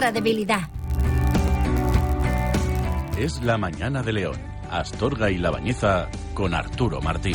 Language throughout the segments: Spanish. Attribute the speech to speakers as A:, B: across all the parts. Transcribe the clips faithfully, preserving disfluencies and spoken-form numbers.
A: nuestra debilidad.
B: Es la mañana de León. Astorga y La Bañeza con Arturo Martín.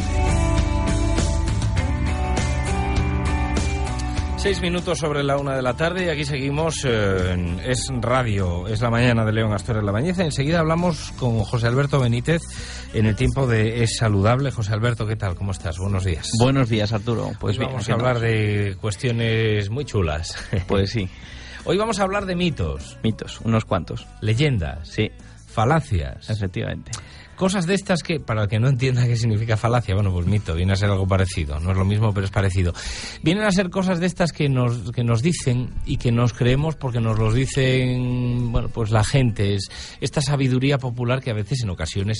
C: Seis minutos sobre la una de la tarde y aquí seguimos. Eh, es radio, es la mañana de León, Astorga y La Bañeza. Enseguida hablamos con José Alberto Benítez en el tiempo de Es Saludable. José Alberto, ¿qué tal? ¿Cómo estás? Buenos días.
D: Buenos días, Arturo.
C: Pues bien, vamos a hablar de cuestiones muy chulas.
D: Pues sí.
C: Hoy vamos a hablar de mitos.
D: Mitos, unos cuantos.
C: Leyendas.
D: Sí.
C: Falacias.
D: Efectivamente.
C: Cosas de estas que, para el que no entienda qué significa falacia, bueno, pues mito, viene a ser algo parecido. No es lo mismo, pero es parecido. Vienen a ser cosas de estas que nos, que nos dicen y que nos creemos porque nos los dicen, bueno, pues la gente. Es esta sabiduría popular que a veces, en ocasiones,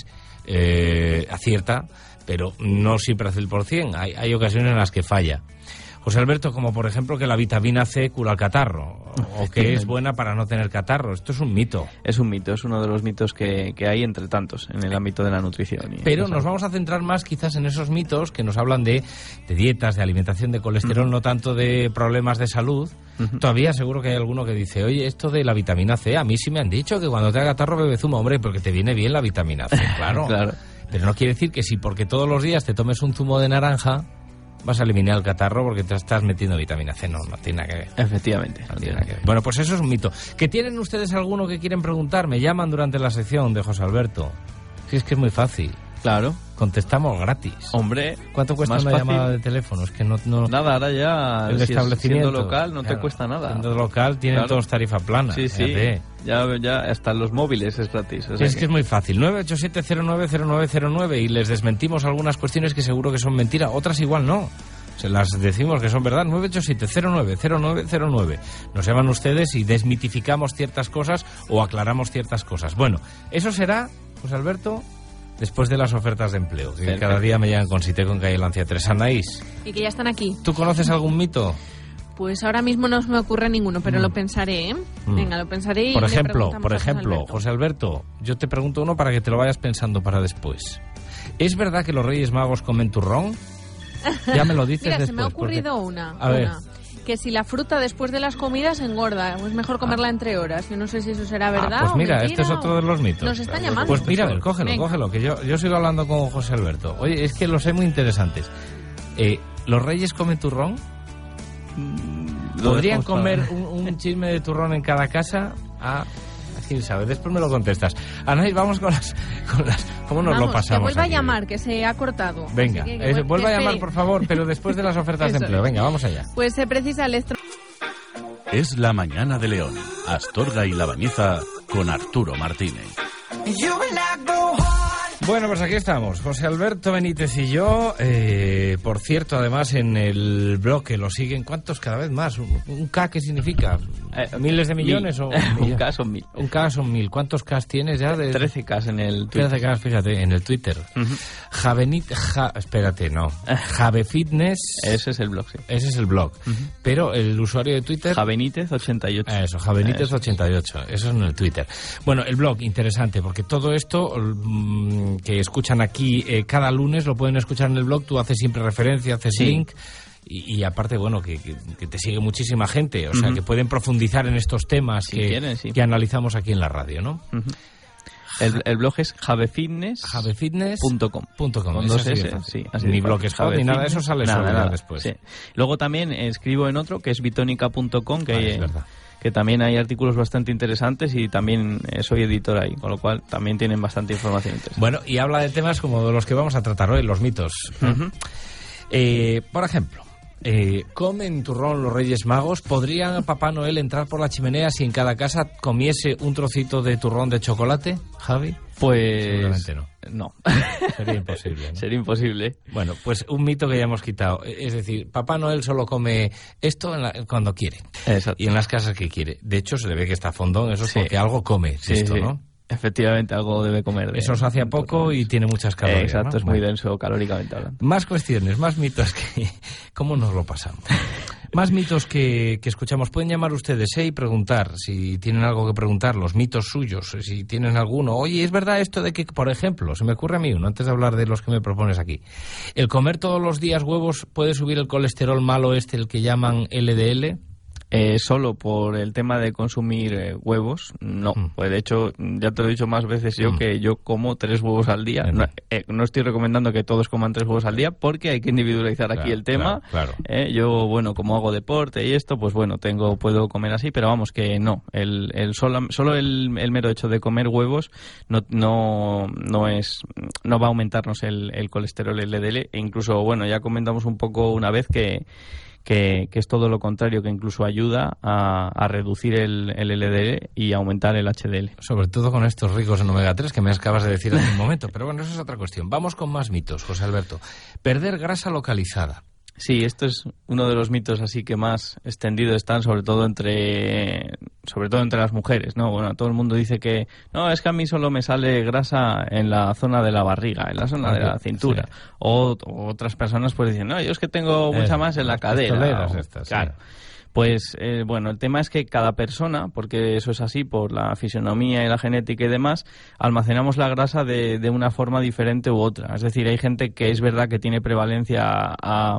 C: eh, acierta, pero no siempre hace el por cien. Hay, hay ocasiones en las que falla. José Alberto, como por ejemplo que la vitamina C cura el catarro, o que es buena para no tener catarro. Esto es un mito.
D: Es un mito, es uno de los mitos que, que hay entre tantos en el ámbito de la nutrición. Y
C: Pero nos vamos a centrar más quizás en esos mitos que nos hablan de, de dietas, de alimentación, de colesterol, uh-huh. no tanto de problemas de salud. Uh-huh. Todavía seguro que hay alguno que dice, oye, esto de la vitamina C, a mí sí me han dicho que cuando te haga catarro bebe zumo, hombre, porque te viene bien la vitamina C, claro.
D: Claro.
C: Pero no quiere decir que si porque todos los días te tomes un zumo de naranja vas a eliminar el catarro porque te estás metiendo vitamina C. No, no tiene nada que ver.
D: Efectivamente.
C: No tiene nada que ver. Bueno, pues eso es un mito. ¿Que tienen ustedes alguno que quieren preguntar? Me llaman durante la sección de José Alberto. Si es que es muy fácil.
D: Claro.
C: Contestamos gratis.
D: Hombre,
C: ¿cuánto cuesta una
D: fácil.
C: llamada de teléfono? Es que no... no
D: nada, ahora ya
C: el
D: si
C: establecimiento.
D: Siendo local no
C: claro,
D: te cuesta nada.
C: Siendo local tienen
D: claro.
C: todos tarifa plana.
D: Sí, sí.
C: Fíjate.
D: Ya, ya hasta los móviles es gratis. O sea
C: es
D: que...
C: que es muy fácil. nueve ocho siete cero nueve cero nueve cero nueve y les desmentimos algunas cuestiones que seguro que son mentira. Otras igual no. Se las decimos que son verdad. Nueve ocho siete cero nueve cero nueve cero nueve. Nos llaman ustedes y desmitificamos ciertas cosas o aclaramos ciertas cosas. Bueno, eso será, José Alberto, después de las ofertas de empleo. Que
D: Perfecto.
C: Cada día me llaman con Siteco en calle Lancia tres. Anaís.
E: Y que ya están aquí.
C: ¿Tú conoces algún mito?
E: Pues ahora mismo no se me ocurre ninguno, pero
C: mm.
E: lo pensaré, ¿eh?
C: Mm.
E: Venga, lo pensaré y
C: Por
E: le
C: ejemplo,
E: preguntamos
C: por
E: a José
C: ejemplo,
E: Alberto.
C: José Alberto, yo te pregunto uno para que te lo vayas pensando para después. ¿Es verdad que los Reyes Magos comen turrón? Ya me lo dices
E: Mira,
C: después.
E: se me ha ocurrido
C: porque...
E: una.
C: A ver.
E: una. Que si la fruta después de las comidas engorda, es mejor comerla
C: ah.
E: entre horas. Yo no sé si eso será verdad
C: ah, pues
E: o
C: mira,
E: mentira,
C: este es otro de los mitos.
E: Nos están llamando.
C: Pues mira, a ver, cógelo,
E: Venga.
C: cógelo, que yo, yo sigo hablando con José Alberto. Oye, es que los hay muy interesantes. Eh, ¿Los Reyes comen turrón?
D: Mm,
C: ¿Podrían
D: para...
C: comer un, un chisme de turrón en cada casa? Ah, quién sabe, después me lo contestas. Anaís, vamos con las... Con las ¿Cómo nos
E: Vamos,
C: lo pasamos?
E: que vuelva
C: aquí?
E: a llamar, que se ha cortado.
C: Venga,
E: Así que, que
C: eh, vuelva a
E: que
C: llamar,
E: espere.
C: por favor, pero después de las ofertas de
E: Eso
C: empleo.
E: es.
C: Venga, vamos allá.
E: Pues se precisa electro...
B: Es la mañana de León. Astorga y La Bañeza con Arturo Martínez.
C: Bueno, pues aquí estamos, José Alberto Benítez y yo. Eh, por cierto, además, en el blog que lo siguen, ¿cuántos cada vez más? ¿Un, un K qué significa?
D: Eh,
C: ¿Miles de millones?
D: mil.
C: o
D: Un K son mil.
C: Un K son mil. ¿Cuántos K tienes ya? De...
D: trece K en el Twitter.
C: trece K, fíjate, en el Twitter.
D: Uh-huh.
C: Javenit, ja, espérate, no. Jave Fitness.
D: Ese es el blog, sí.
C: Ese es el blog.
D: Uh-huh.
C: Pero el usuario de Twitter...
D: Javenítez ochenta y ocho.
C: Eso, Javenítez ochenta y ocho. Eso es en el Twitter. Bueno, el blog, interesante, porque todo esto mmm, que escuchan aquí eh, cada lunes lo pueden escuchar en el blog. Tú haces siempre referencia, haces
D: sí. link.
C: Y, y aparte, bueno, que, que, que te sigue muchísima gente. O sea,
D: uh-huh.
C: que pueden profundizar en estos temas
D: si
C: que,
D: quieren, sí.
C: que analizamos aquí en la radio, ¿no?
D: Uh-huh. El, el blog es javefitness punto com.
C: Con
D: dos S, sí. Así
C: ni Blogspot ni nada de eso sale
D: nada,
C: solo
D: nada.
C: después.
D: Sí. Luego también escribo en otro que es bitónica punto com, que,
C: ah,
D: hay,
C: es verdad.
D: que también hay artículos bastante interesantes y también soy editor ahí, con lo cual también tienen bastante información interesante.
C: Bueno, y habla de temas como de los que vamos a tratar hoy, los mitos.
D: Uh-huh.
C: eh, por ejemplo, Eh, ¿comen turrón los Reyes Magos? ¿Podría Papá Noel entrar por la chimenea si en cada casa comiese un trocito de turrón de chocolate, Javi?
D: Pues...
C: Seguramente no.
D: No.
C: Sería imposible, ¿no?
D: Sería imposible.
C: Bueno, pues un mito que ya hemos quitado. Es decir, Papá Noel solo come esto en la, cuando quiere.
D: Exacto.
C: Y en las casas que quiere. De hecho, se le ve que está fondón, eso es
D: sí.
C: porque algo come de
D: sí,
C: esto,
D: sí.
C: ¿no?
D: Efectivamente, algo debe comer. De,
C: eso se hace a poco y tiene muchas calorías.
D: Eh, exacto,
C: ¿no?
D: es muy
C: bueno.
D: denso calóricamente hablando.
C: Más cuestiones, más mitos que... ¿Cómo nos lo pasamos? Más mitos que, que escuchamos. Pueden llamar ustedes ¿eh? y preguntar si tienen algo que preguntar, los mitos suyos, si tienen alguno. Oye, ¿es verdad esto de que, por ejemplo, se me ocurre a mí uno, antes de hablar de los que me propones aquí, el comer todos los días huevos puede subir el colesterol malo este, el que llaman L D L?
D: Eh, solo por el tema de consumir eh, huevos, no. Mm. Pues de hecho, ya te lo he dicho más veces yo mm. que yo como tres huevos al día. No, eh, no estoy recomendando que todos coman tres huevos al día porque hay que individualizar claro, aquí el tema.
C: Claro, claro.
D: Eh, yo, bueno, como hago deporte y esto, pues bueno, tengo puedo comer así, pero vamos que no. El, el solo solo el, el mero hecho de comer huevos no no no es no va a aumentarnos el, el colesterol L D L. E incluso, bueno, ya comentamos un poco una vez que Que, que es todo lo contrario, que incluso ayuda a, a reducir el, el L D L y aumentar el H D L.
C: Sobre todo con estos ricos en omega tres que me acabas de decir hace un momento. Pero bueno, eso es otra cuestión. Vamos con más mitos, José Alberto. Perder grasa localizada.
D: Sí, esto es uno de los mitos así que más extendido están, sobre todo entre sobre todo entre las mujeres, ¿no? Bueno, todo el mundo dice que no, es que a mí solo me sale grasa en la zona de la barriga, en la zona de la cintura. Sí. O, o otras personas pues dicen, no, yo es que tengo mucha eh, más en la cadera. O,
C: estas,
D: claro.
C: Sí.
D: Pues, eh, bueno, el tema es que cada persona, porque eso es así por la fisionomía y la genética y demás, almacenamos la grasa de, de una forma diferente u otra. Es decir, hay gente que es verdad que tiene prevalencia a,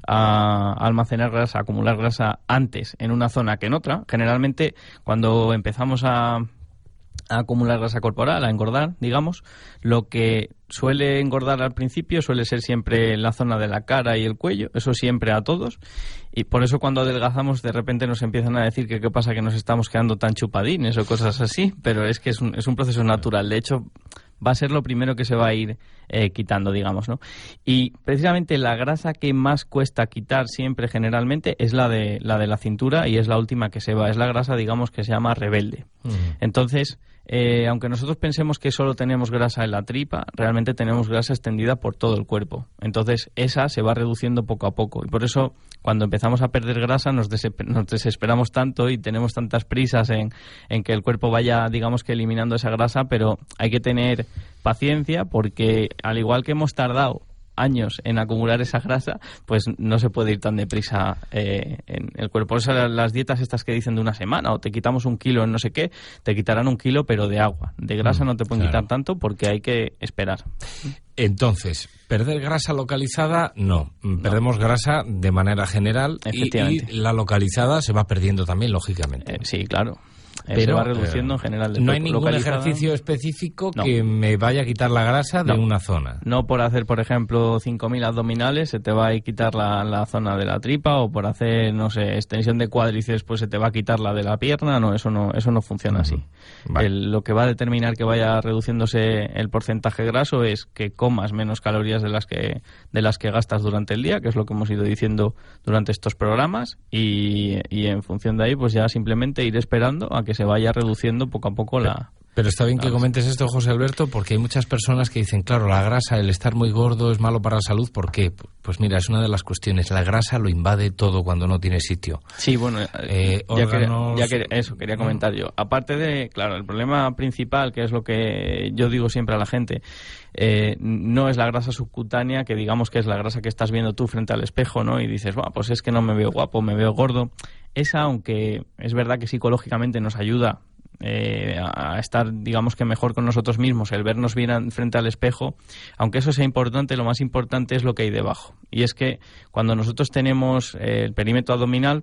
D: a almacenar grasa, a acumular grasa antes en una zona que en otra. Generalmente, cuando empezamos a... a acumular grasa corporal, a engordar, digamos, lo que suele engordar al principio suele ser siempre la zona de la cara y el cuello, eso siempre a todos, y por eso cuando adelgazamos de repente nos empiezan a decir que qué pasa que nos estamos quedando tan chupadines o cosas así, pero es que es un, es un proceso natural. De hecho, va a ser lo primero que se va a ir eh, quitando, digamos, ¿no? Y precisamente la grasa que más cuesta quitar siempre, generalmente, es la de la de la cintura y es la última que se va. Es la grasa, digamos, que se llama rebelde. Uh-huh. Entonces, eh, aunque nosotros pensemos que solo tenemos grasa en la tripa, realmente tenemos grasa extendida por todo el cuerpo. Entonces, esa se va reduciendo poco a poco. Y por eso, cuando empezamos a perder grasa, nos, desesper- nos desesperamos tanto y tenemos tantas prisas en, en que el cuerpo vaya, digamos, que eliminando esa grasa, pero hay que tener paciencia porque, al igual que hemos tardado años en acumular esa grasa, pues no se puede ir tan deprisa eh, en el cuerpo. Por eso las dietas estas que dicen de una semana, o te quitamos un kilo en no sé qué, te quitarán un kilo pero de agua. De grasa no te pueden claro. quitar tanto porque hay que esperar.
C: Entonces, perder grasa localizada, no. Perdemos no. grasa de manera general y, y la localizada se va perdiendo también, lógicamente.
D: Eh, sí, claro.
C: Pero
D: se va reduciendo eh, en general.
C: No hay ningún localizada. ejercicio específico no. que me vaya a quitar la grasa de
D: no.
C: una zona.
D: No por hacer, por ejemplo, cinco mil abdominales se te va a quitar la, la zona de la tripa, o por hacer, no sé, extensión de cuádriceps pues se te va a quitar la de la pierna. No, eso no eso no funciona uh-huh. así. Vale. El, lo que va a determinar que vaya reduciéndose el porcentaje graso es que comas menos calorías de las que de las que gastas durante el día, que es lo que hemos ido diciendo durante estos programas, y, y en función de ahí pues ya simplemente ir esperando a que se vaya reduciendo poco a poco la...
C: Pero está bien que comentes esto, José Alberto, porque hay muchas personas que dicen, claro, la grasa, el estar muy gordo es malo para la salud. ¿Por qué? Pues mira, es una de las cuestiones. La grasa lo invade todo cuando no tiene sitio.
D: Sí, bueno,
C: eh,
D: ya,
C: órganos...
D: quería, ya quería, eso quería comentar yo. Aparte de, claro, el problema principal, que es lo que yo digo siempre a la gente, eh, no es la grasa subcutánea, que digamos que es la grasa que estás viendo tú frente al espejo, ¿no? Y dices, bueno, pues es que no me veo guapo, me veo gordo. Esa, aunque es verdad que psicológicamente nos ayuda Eh, a estar, digamos que mejor con nosotros mismos, el vernos bien frente al espejo, aunque eso sea importante, lo más importante es lo que hay debajo. Y es que cuando nosotros tenemos eh, el perímetro abdominal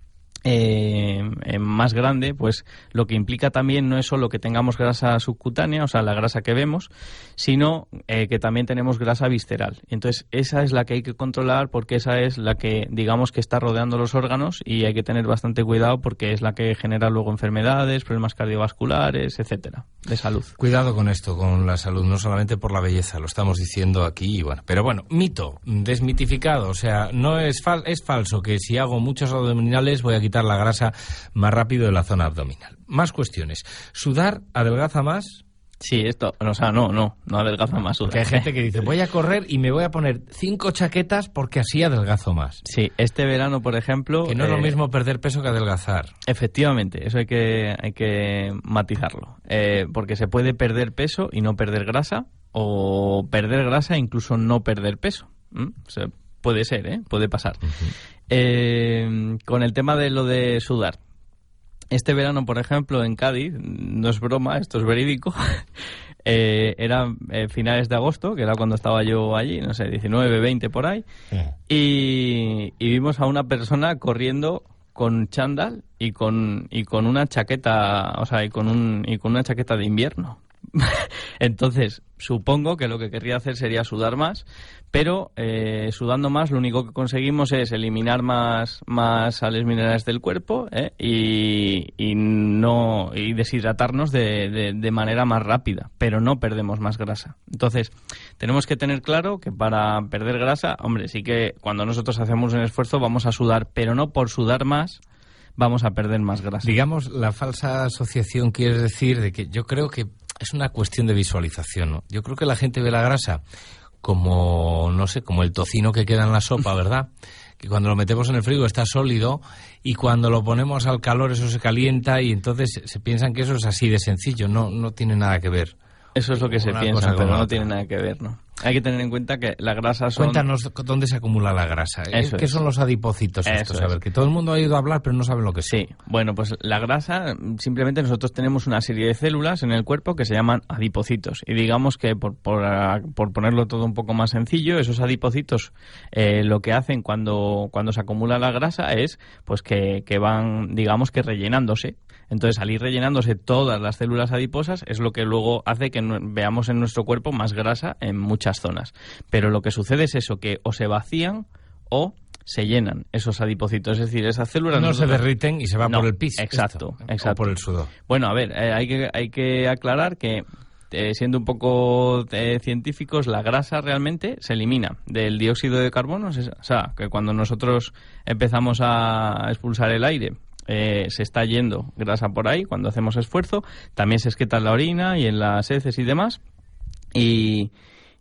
D: Eh, eh, más grande, pues lo que implica también no es solo que tengamos grasa subcutánea, o sea, la grasa que vemos, sino eh, que también tenemos grasa visceral. Y entonces esa es la que hay que controlar, porque esa es la que, digamos, que está rodeando los órganos, y hay que tener bastante cuidado porque es la que genera luego enfermedades, problemas cardiovasculares, etcétera, de salud.
C: Cuidado con esto, con la salud, no solamente por la belleza, lo estamos diciendo aquí, y bueno, pero bueno, mito, desmitificado, o sea, no es fal- es falso que si hago muchos abdominales voy a quitar la grasa más rápido de la zona abdominal. Más cuestiones. ¿Sudar adelgaza más?
D: Sí, esto, o sea, no, no, no adelgaza más.
C: Porque hay gente que dice, voy a correr y me voy a poner cinco chaquetas porque así adelgazo más.
D: Sí, este verano, por ejemplo...
C: Que no es
D: eh,
C: lo mismo perder peso que adelgazar.
D: Efectivamente, eso hay que, hay que matizarlo. Eh, porque se puede perder peso y no perder grasa, o perder grasa e incluso no perder peso. ¿Mm? O sea, puede ser, ¿eh? Puede pasar. Uh-huh. Eh, con el tema de lo de sudar. Este verano, por ejemplo, en Cádiz, no es broma, esto es verídico, eh, era eh, finales de agosto, que era cuando estaba yo allí, no sé, diecinueve, veinte por ahí, uh-huh. y, y vimos a una persona corriendo con chándal y con y con una chaqueta, o sea, y con un y con una chaqueta de invierno. Entonces, supongo que lo que querría hacer sería sudar más, pero eh, sudando más lo único que conseguimos es eliminar más, más sales minerales del cuerpo ¿eh? y, y no y deshidratarnos de, de, de manera más rápida, pero no perdemos más grasa. Entonces, tenemos que tener claro que para perder grasa, hombre, sí que cuando nosotros hacemos un esfuerzo vamos a sudar, pero no por sudar más vamos a perder más grasa.
C: Digamos, la falsa asociación quiere decir de que yo creo que es una cuestión de visualización, ¿no? Yo creo que la gente ve la grasa como, no sé, como el tocino que queda en la sopa, ¿verdad? Que cuando lo metemos en el frigo está sólido y cuando lo ponemos al calor eso se calienta y entonces se piensan que eso es así de sencillo. No, no tiene nada que ver.
D: Eso es lo que se piensa, pero no tiene nada que ver, ¿no? Hay que tener en cuenta que la grasa son...
C: Cuéntanos dónde se acumula la grasa.
D: Eso
C: ¿Qué
D: es.
C: son los adipocitos estos?
D: Eso
C: A ver,
D: es.
C: que todo el mundo ha oído hablar, pero no saben lo que es.
D: Sí, bueno, pues la grasa, simplemente nosotros tenemos una serie de células en el cuerpo que se llaman adipocitos. Y digamos que, por, por, por ponerlo todo un poco más sencillo, esos adipocitos eh, lo que hacen cuando, cuando se acumula la grasa es pues que, que van, digamos que rellenándose. Entonces, al ir rellenándose todas las células adiposas es lo que luego hace que no, veamos en nuestro cuerpo más grasa en muchas zonas. Pero lo que sucede es eso, que o se vacían o se llenan esos adipocitos. Es decir, esas células...
C: No
D: nosotros...
C: se derriten y se va
D: no,
C: por el pis.
D: Exacto,
C: esto,
D: exacto.
C: O por el sudor.
D: Bueno, a ver, eh, hay que hay que aclarar que, eh, siendo un poco eh, científicos, la grasa realmente se elimina del dióxido de carbono. O sea, que cuando nosotros empezamos a expulsar el aire... Eh, se está yendo grasa por ahí cuando hacemos esfuerzo, también se excreta en la orina y en las heces y demás, y,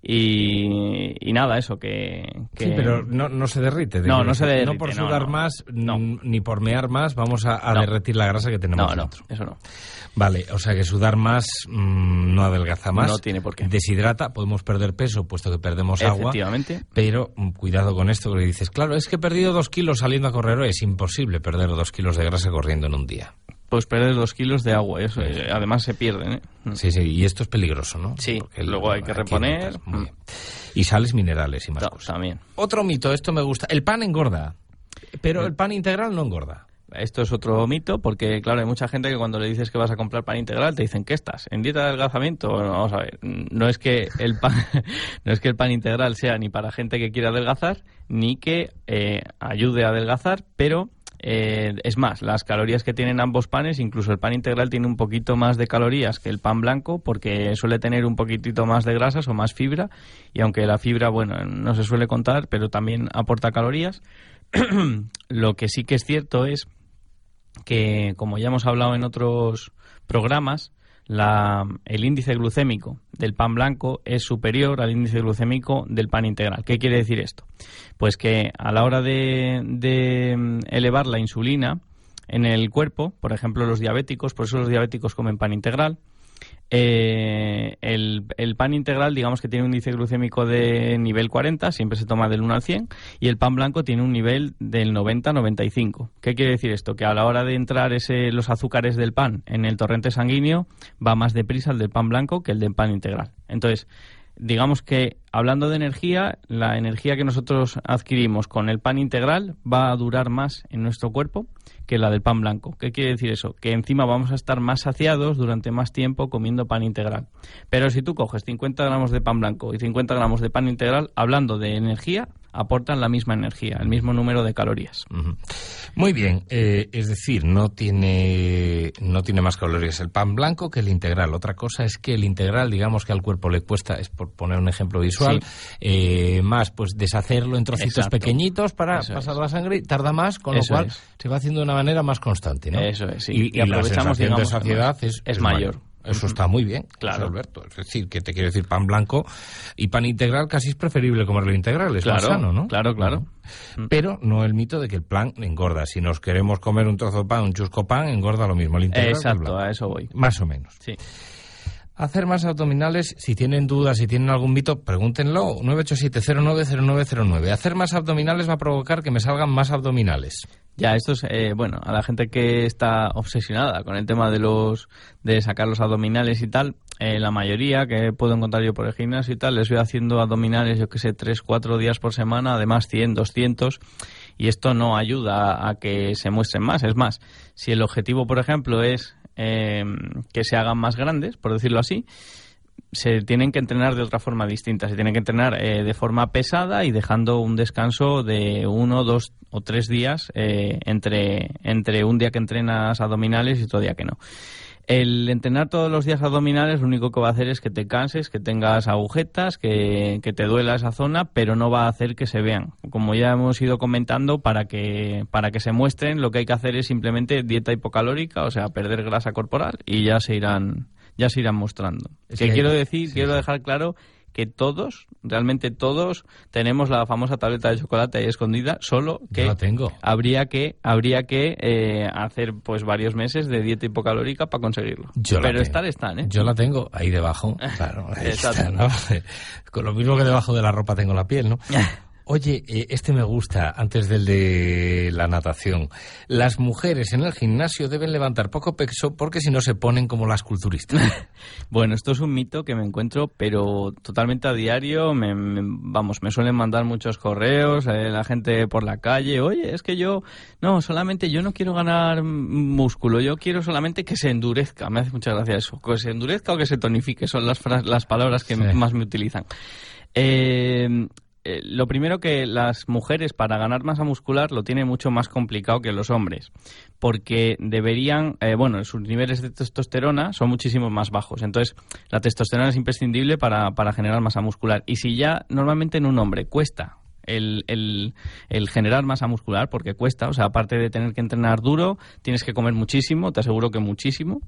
D: y, y nada, eso que, que...
C: Sí, pero no, no se derrite.
D: No, no se derrite.
C: No por sudar
D: no, no,
C: más,
D: no.
C: ni por mear más, vamos a, a
D: no.
C: derretir la grasa que tenemos
D: no,
C: dentro.
D: No, eso no.
C: Vale, o sea que sudar más mmm, no adelgaza más.
D: No tiene por qué.
C: Deshidrata, podemos perder peso puesto que perdemos agua.
D: Efectivamente.
C: Pero mmm, cuidado con esto, porque dices, claro, es que he perdido dos kilos saliendo a correr hoy. Es imposible perder dos kilos de grasa corriendo en un día.
D: Pues perder dos kilos de agua, eso, eh, además se pierden, ¿eh?
C: Sí, sí, y esto es peligroso, ¿no?
D: Sí,
C: porque
D: luego hay que reponer.
C: Que Muy bien. Y sales minerales y más
D: No,
C: cosas.
D: también.
C: Otro mito, esto me gusta. El pan engorda, pero el pan integral no engorda.
D: Esto es otro mito, porque claro, hay mucha gente que cuando le dices que vas a comprar pan integral te dicen, ¿qué estás? ¿En dieta de adelgazamiento? Bueno, vamos a ver, no es que el pan, no es que el pan integral sea ni para gente que quiera adelgazar, ni que eh, ayude a adelgazar, pero eh, es más, las calorías que tienen ambos panes, incluso el pan integral tiene un poquito más de calorías que el pan blanco, porque suele tener un poquitito más de grasas o más fibra, y aunque la fibra, bueno, no se suele contar, pero también aporta calorías. Lo que sí que es cierto es que, como ya hemos hablado en otros programas, la, el índice glucémico del pan blanco es superior al índice glucémico del pan integral. ¿Qué quiere decir esto? Pues que a la hora de, de elevar la insulina en el cuerpo, por ejemplo los diabéticos, por eso los diabéticos comen pan integral, Eh, el, el pan integral, digamos que tiene un índice glucémico de nivel cuarenta, siempre se toma del uno al cien, y el pan blanco tiene un nivel del noventa a noventa y cinco. ¿Qué quiere decir esto? Que a la hora de entrar ese, los azúcares del pan en el torrente sanguíneo, va más deprisa el del pan blanco que el del pan integral. Entonces, digamos que, hablando de energía, la energía que nosotros adquirimos con el pan integral va a durar más en nuestro cuerpo que la del pan blanco. ¿Qué quiere decir eso? Que encima vamos a estar más saciados durante más tiempo comiendo pan integral. Pero si tú coges cincuenta gramos de pan blanco y cincuenta gramos de pan integral, hablando de energía, aportan la misma energía, el mismo número de calorías.
C: Uh-huh. Muy bien, eh, es decir, no tiene no tiene más calorías el pan blanco que el integral. Otra cosa es que el integral, digamos que al cuerpo le cuesta, es por poner un ejemplo visual, sí. eh, más pues deshacerlo en trocitos Exacto. pequeñitos para
D: Eso
C: pasar
D: es.
C: la sangre, tarda más, con
D: Eso
C: lo cual
D: es.
C: se va haciendo de una manera más constante, ¿no?
D: Eso es, sí.
C: Y,
D: y,
C: y
D: aprovechamos,
C: la sensación
D: digamos,
C: de saciedad es,
D: es,
C: es
D: mayor.
C: mayor. Eso está muy bien,
D: claro.
C: Alberto. Es decir, que te quiero decir, pan blanco y pan integral casi es preferible comerlo integral, es
D: claro,
C: más sano, ¿no?
D: Claro, claro.
C: Uh-huh. Pero no el mito de que el pan engorda. Si nos queremos comer un trozo de pan, un chusco pan, engorda lo mismo el integral.
D: Exacto, a eso voy.
C: Más o menos.
D: Sí.
C: Hacer más abdominales, si tienen dudas, si tienen algún mito, pregúntenlo. nueve ocho siete cero nueve cero nueve cero nueve. Hacer más abdominales va a provocar que me salgan más abdominales.
D: Ya, esto es, eh, bueno, a la gente que está obsesionada con el tema de los de sacar los abdominales y tal, eh, la mayoría que puedo encontrar yo por el gimnasio y tal, les voy haciendo abdominales, yo que sé, tres, cuatro días por semana, además cien, doscientos, y esto no ayuda a que se muestren más. Es más, si el objetivo, por ejemplo, es eh, que se hagan más grandes, por decirlo así, se tienen que entrenar de otra forma distinta. Se tienen que entrenar eh, de forma pesada y dejando un descanso de uno, dos o tres días eh, entre, entre un día que entrenas abdominales y otro día que no. El entrenar todos los días abdominales lo único que va a hacer es que te canses, que tengas agujetas, que, que te duela esa zona, pero no va a hacer que se vean. Como ya hemos ido comentando, para que, para que se muestren, lo que hay que hacer es simplemente dieta hipocalórica, o sea, perder grasa corporal y ya se irán, ya se irán mostrando. Es que, que quiero decir, sí, quiero dejar claro que todos, realmente todos, tenemos la famosa tableta de chocolate ahí escondida, solo que
C: Yo la tengo.
D: habría que habría que eh, hacer pues varios meses de dieta hipocalórica para conseguirlo.
C: Yo
D: Pero
C: la
D: estar están, ¿eh?
C: Yo la tengo ahí debajo, claro, ahí está, ¿no? Con lo mismo que debajo de la ropa tengo la piel, ¿no? Oye, este me gusta, antes del de la natación. Las mujeres en el gimnasio deben levantar poco peso porque si no se ponen como las culturistas.
D: Bueno, esto es un mito que me encuentro, pero totalmente a diario. Me, me, vamos, me suelen mandar muchos correos, eh, la gente por la calle. Oye, es que yo, no, solamente yo no quiero ganar músculo, yo quiero solamente que se endurezca. Me hace mucha gracia eso. Que se endurezca o que se tonifique, son las, las palabras que sí. más me utilizan. Eh... Lo primero, que las mujeres para ganar masa muscular lo tienen mucho más complicado que los hombres, porque deberían, eh, bueno, sus niveles de testosterona son muchísimo más bajos, entonces la testosterona es imprescindible para, para generar masa muscular, y si ya normalmente en un hombre cuesta el, el, el generar masa muscular, porque cuesta, o sea, aparte de tener que entrenar duro, tienes que comer muchísimo, te aseguro que muchísimo,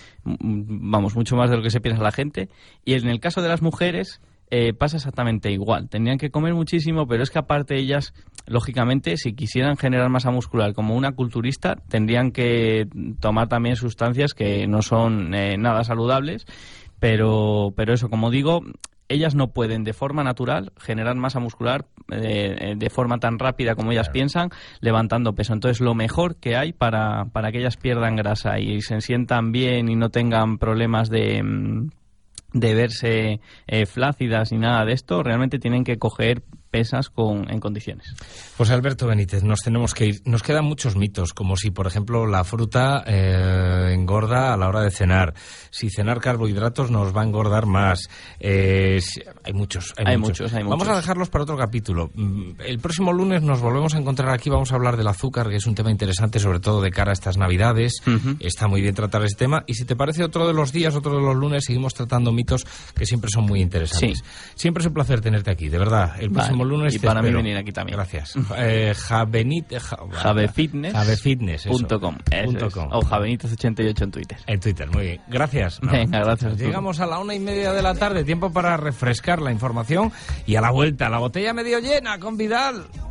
D: vamos, mucho más de lo que se piensa la gente, y en el caso de las mujeres Eh, pasa exactamente igual. Tendrían que comer muchísimo, pero es que aparte ellas, lógicamente, si quisieran generar masa muscular como una culturista, tendrían que tomar también sustancias que no son eh, nada saludables, pero, pero eso, como digo, ellas no pueden de forma natural generar masa muscular eh, de forma tan rápida como ellas claro. piensan, levantando peso. Entonces, lo mejor que hay para, para que ellas pierdan grasa y se sientan bien y no tengan problemas de... de verse eh, flácidas ni nada de esto, realmente tienen que coger pesas con, en condiciones.
C: Pues Alberto Benítez, nos tenemos que ir. Nos quedan muchos mitos, como si, por ejemplo, la fruta eh, engorda a la hora de cenar. Si cenar carbohidratos nos va a engordar más. Eh, si, hay muchos, hay,
D: hay
C: muchos.
D: muchos, hay muchos.
C: Vamos a dejarlos para otro capítulo. El próximo lunes nos volvemos a encontrar aquí. Vamos a hablar del azúcar, que es un tema interesante, sobre todo de cara a estas Navidades. Uh-huh. Está muy bien tratar este tema. Y si te parece, otro de los días, otro de los lunes, seguimos tratando mitos que siempre son muy interesantes. Sí. Siempre es un placer tenerte aquí, de verdad. El próximo vale. lunes
D: y
C: te
D: para
C: espero.
D: mí venir aquí también.
C: Gracias. eh, Javenit, ja,
D: Javefitness
C: Javefitness
D: punto com o Javenitas ochenta y ocho en Twitter.
C: En Twitter, muy bien. Gracias.
D: No. Venga, gracias.
C: Llegamos a la una y media de la tarde, tiempo para refrescar la información y a la vuelta, la botella medio llena con Vidal.